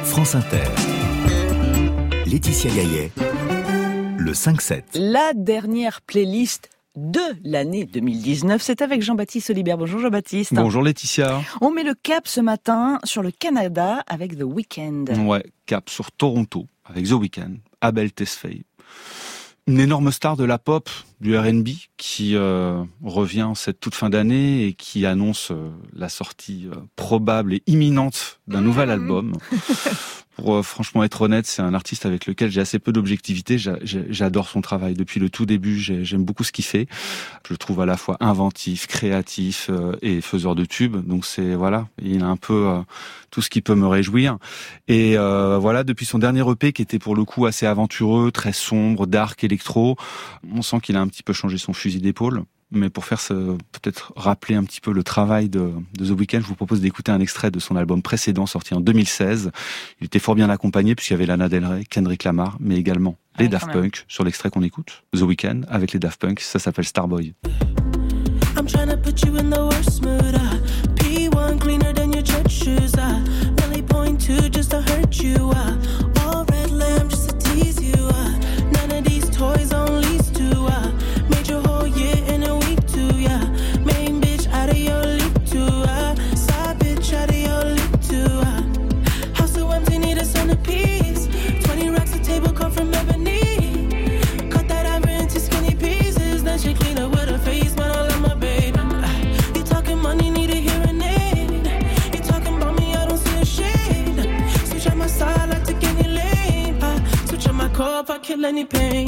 France Inter. Laetitia Gaillet, le 5-7. La dernière playlist de l'année 2019, c'est avec Jean-Baptiste Solibert. Bonjour Jean-Baptiste. Bonjour Laetitia. On met le cap ce matin sur le Canada avec The Weeknd. Ouais, cap sur Toronto avec The Weeknd, Abel Tesfaye. Une énorme star de la pop, du R&B, qui revient en cette toute fin d'année et qui annonce la sortie probable et imminente d'un nouvel album. Pour franchement être honnête, c'est un artiste avec lequel j'ai assez peu d'objectivité. J'adore son travail depuis le tout début. J'aime beaucoup ce qu'il fait. Je le trouve à la fois inventif, créatif et faiseur de tubes. Donc il a un peu tout ce qui peut me réjouir. Et voilà, depuis son dernier EP qui était pour le coup assez aventureux, très sombre, dark, électro, on sent qu'il a un petit peu changé son fusil d'épaule. Mais pour peut-être rappeler un petit peu le travail de The Weeknd, je vous propose d'écouter un extrait de son album précédent sorti en 2016. Il était fort bien accompagné puisqu'il y avait Lana Del Rey, Kendrick Lamar, mais également les Daft Punk sur l'extrait qu'on écoute. The Weeknd avec les Daft Punk, ça s'appelle Starboy. I'm trying to put you in the worst mood. P1 cleaner than your church shoes. Really point to just to hurt you. All red lamp just to tease you. None of these toys on lease to. Made your whole year in a week too. Yeah, main bitch out of your league too. Side bitch out of your league too. House so empty, need a centerpiece. 20 racks a table come from ebony. Cut that ivory into skinny pieces. Then she clean up with her face, but I love my baby. You talking money, need a hearing aid. You talking about me, I don't see a shade. Switch on my side, I take any lane. Switch on my core, I kill any pain.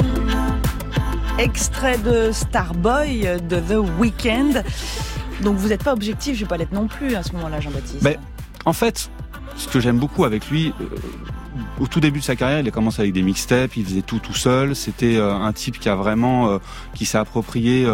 Extrait de Starboy de The Weeknd. Donc vous n'êtes pas objectif, je vais pas l'être non plus à ce moment-là, Jean-Baptiste. Mais en fait, ce que j'aime beaucoup avec lui, au tout début de sa carrière, il a commencé avec des mixtapes, il faisait tout seul. C'était un type qui a vraiment, qui s'est approprié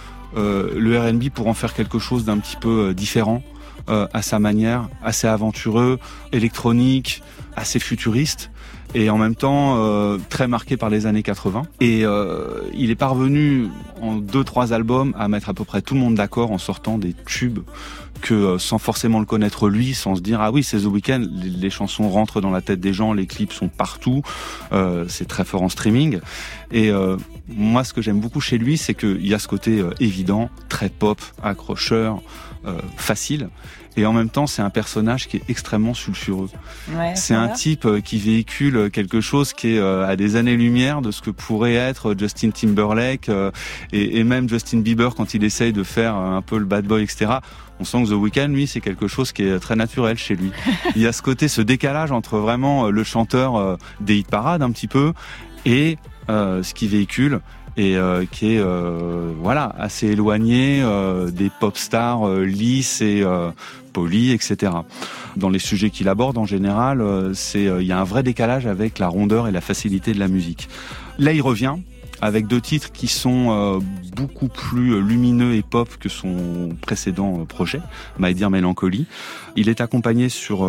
le R&B pour en faire quelque chose d'un petit peu différent, à sa manière, assez aventureux, électronique, assez futuriste. Et en même temps très marqué par les années 80. Et il est parvenu en 2-3 albums à mettre à peu près tout le monde d'accord en sortant des tubes que sans forcément le connaître lui, sans se dire ah oui c'est The Weeknd, les chansons rentrent dans la tête des gens, les clips sont partout, c'est très fort en streaming. Et moi ce que j'aime beaucoup chez lui, c'est qu'il y a ce côté évident, très pop, accrocheur, facile. Et en même temps, c'est un personnage qui est extrêmement sulfureux. Ouais, c'est un type qui véhicule quelque chose qui est à des années-lumière de ce que pourrait être Justin Timberlake et même Justin Bieber quand il essaye de faire un peu le bad boy, etc. On sent que The Weeknd, lui, c'est quelque chose qui est très naturel chez lui. Il y a ce décalage entre vraiment le chanteur des hit parades un petit peu et ce qu'il véhicule. Et qui est assez éloigné des pop stars lisses et polies, etc. Dans les sujets qu'il aborde en général, il y a un vrai décalage avec la rondeur et la facilité de la musique. Là, il revient avec 2 titres qui sont beaucoup plus lumineux et pop que son précédent projet, My Dear Melancholy. Il est accompagné sur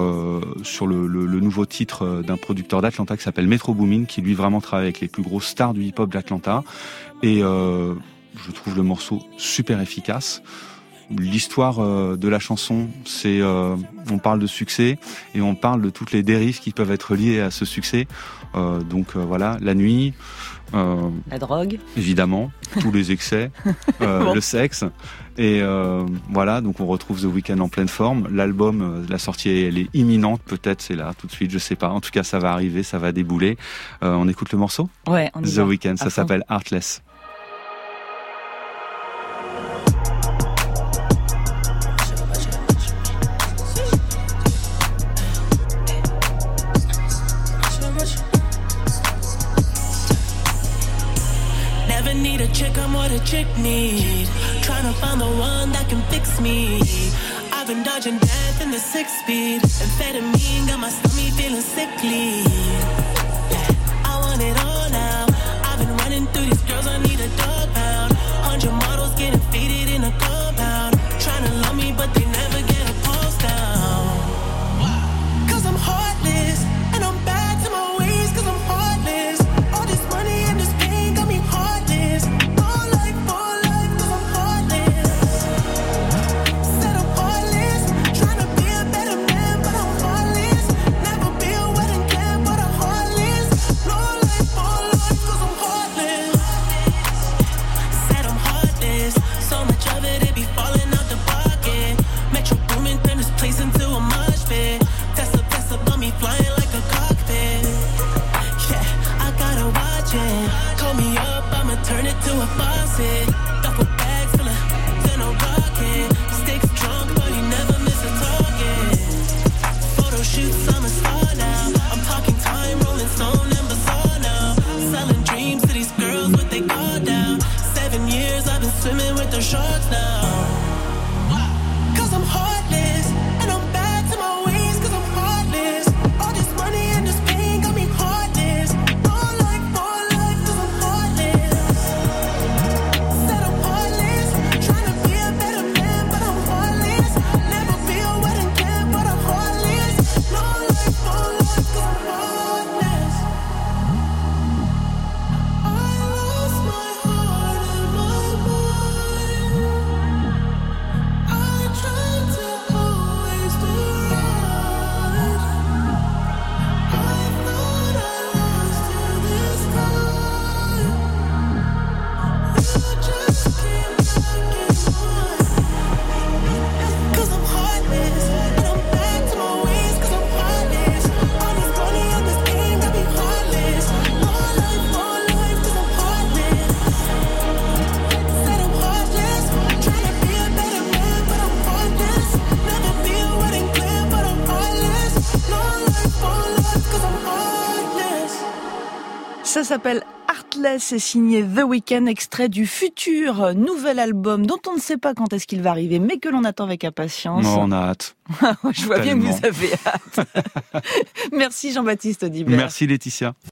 le nouveau titre d'un producteur d'Atlanta qui s'appelle Metro Boomin, qui lui vraiment travaille avec les plus grosses stars du hip-hop d'Atlanta. Et je trouve le morceau super efficace. L'histoire de la chanson, c'est on parle de succès et on parle de toutes les dérives qui peuvent être liées à ce succès. Voilà, la nuit, la drogue, évidemment, tous les excès, le sexe. Et voilà, donc on retrouve The Weeknd en pleine forme. L'album, la sortie, elle est imminente. Peut-être c'est là tout de suite, je sais pas. En tout cas, ça va arriver, ça va débouler. On écoute le morceau ? Ouais, on y The va. Weeknd, ça s'appelle Heartless. Need a chick, I'm what a chick need. Trying to find the one that can fix me. I've been dodging death in the 6-speed. Amphetamine got my stomach feeling sickly. I want it all now. I've been running through these girls, I need a dog pound. 100 models getting faded in a compound. Trying to love me, but they never get a pulse down. Cause I'm heartless, and I'm back to my ways, cause I'm heartless. All this money and this pain got me heartless. Said I'm heartless, trying to be a better man, but I'm heartless. Never be a wedding Ça s'appelle Heartless et signé The Weeknd, extrait du futur nouvel album dont on ne sait pas quand est-ce qu'il va arriver, mais que l'on attend avec impatience. Non, on a hâte. Je vois bien que vous avez hâte. Merci Jean-Baptiste Audibert. Merci Laetitia.